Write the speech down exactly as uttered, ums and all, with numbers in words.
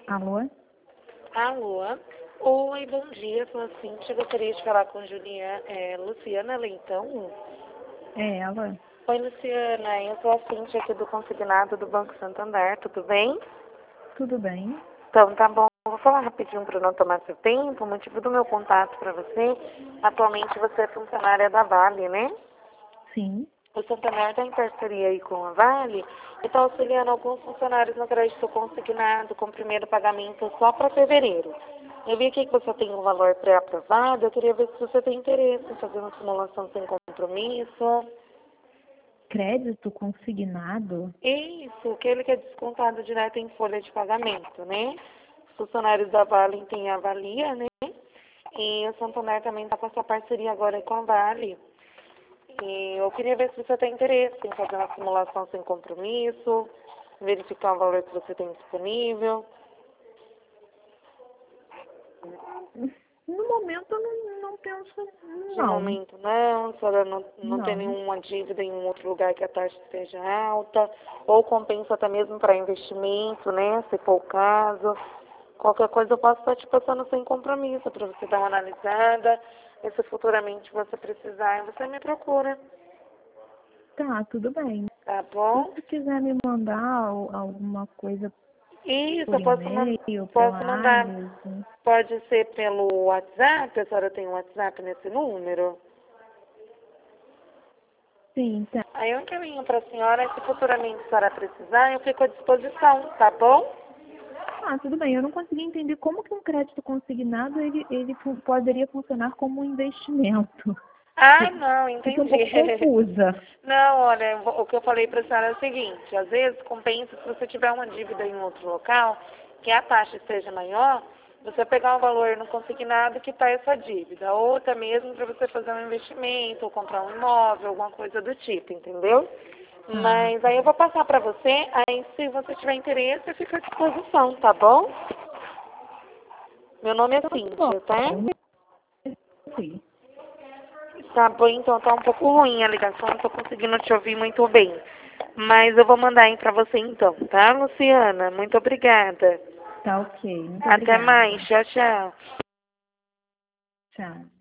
Alô? Alô? Oi, bom dia, sou a Cíntia. Gostaria de falar com Juliana, é, Luciana Leitão. É ela? Oi, Luciana, eu sou a Cíntia aqui do Consignado do Banco Santander, tudo bem? Tudo bem? Então, tá bom. Vou falar rapidinho para não tomar seu tempo. O motivo do meu contato para você, atualmente você é funcionária da Vale, né? Sim. O Santander está em parceria aí com a Vale e está auxiliando alguns funcionários no crédito consignado com primeiro pagamento só para fevereiro. Eu vi aqui que você tem um valor pré-aprovado, eu queria ver se você tem interesse em fazer uma simulação sem compromisso. Crédito consignado? Isso, aquele que é descontado direto em folha de pagamento, né? Os funcionários da Vale têm a Valia, né? E o Santander também está com essa parceria agora com a Vale. E eu queria ver se você tem interesse em fazer uma simulação sem compromisso, verificar o valor que você tem disponível. No momento eu não, não penso, De não. momento não, a senhora não, não tem Não. nenhuma dívida em um outro lugar que a taxa esteja alta, ou compensa até mesmo para investimento, né, se for o caso. Qualquer coisa eu posso estar te passando sem compromisso para você dar uma analisada, e se futuramente você precisar, você me procura, Tá, tudo bem. tá E bom? se quiser me mandar al- alguma coisa Isso, por eu posso, man e-mail, pela posso mandar. Alice? Pode ser pelo WhatsApp, a senhora tem um WhatsApp nesse número? Sim, tá. Aí eu encaminho para a senhora, e se futuramente a senhora precisar, eu fico à disposição, tá bom? Ah, tudo bem. Eu não consegui entender como que um crédito consignado ele, ele fu- poderia funcionar como um investimento. Ah, não, Fiquei um entendi. pouco confusa. Não, olha, o que eu falei para a senhora é o seguinte, às vezes compensa se você tiver uma dívida em outro local, que a taxa esteja maior, você pegar um valor no consignado que está essa dívida, ou até mesmo para você fazer um investimento, ou comprar um imóvel, alguma coisa do tipo, entendeu? Ah, Mas aí eu vou passar para você, aí se você tiver interesse, eu fico à disposição, tá bom? Meu nome é então tá Cíntia, tá? bom. Sim. Tá bom, então tá um pouco ruim a ligação, não tô conseguindo te ouvir muito bem. Mas eu vou mandar aí pra você então, tá, Luciana? Muito obrigada. Tá ok. Muito Até obrigada. mais. Tchau, tchau. Tchau.